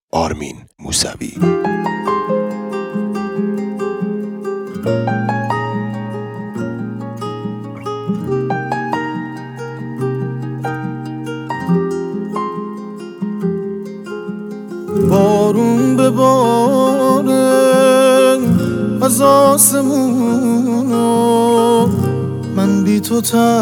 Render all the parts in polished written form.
آرمین موسوی. بارون بباره از آسمونو، من بی تو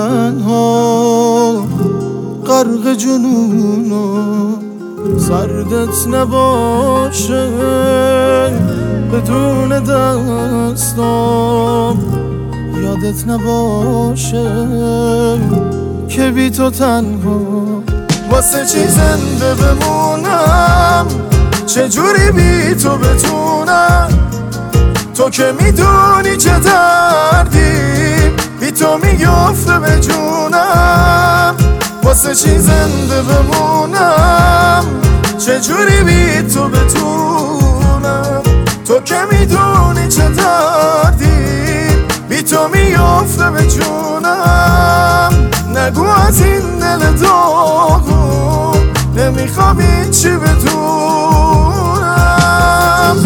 تنها غرق جنونو. سردت نباشه بدون دستام، یادت نباشه که بی تو تنها. واسه چی زنده بمونم، چجوری بی تو بتونم؟ تو که میدونی چه دردی بی تو میفته به جونم. واسه چی زنده بمونم، چجوری بی تو بتونم؟ تو که میدونی چه دردی بی تو میفته به جونم. نگو از این دل داغون نمیخوام چی بدونم.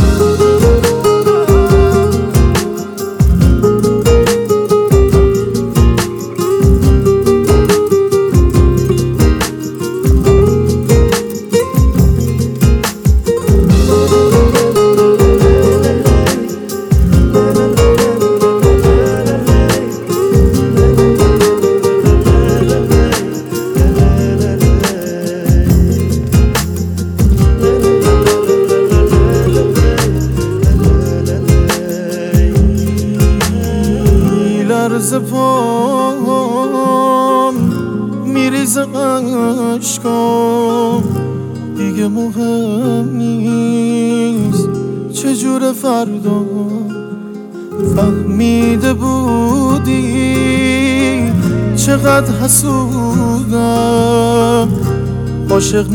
لرز پام میریزه عشقام، دیگه مهم نیست چجور فردا. فهمیده بودی چقدر حسودم، عاشق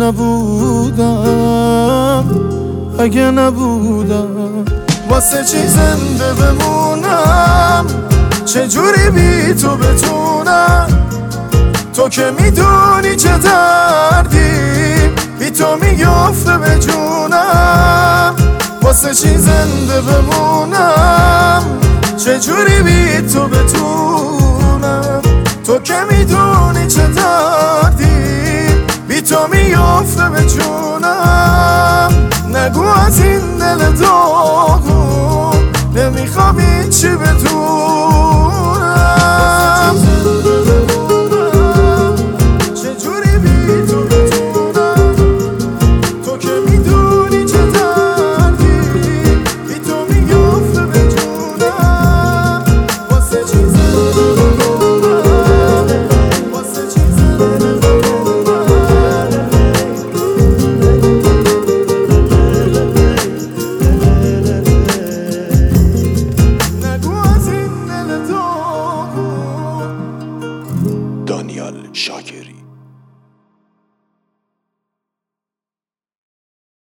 نبودم اگه نبودم. واسه چی زنده بمونم، چجوری بی تو بتونم؟ تو که میدونی چه دردی بی تو میفته به جونم. واسه چی زنده بمونم، چجوری بی تو بتونم؟ تو که میدونی چه دردی بی تو میفته به جونم. نگو از این دل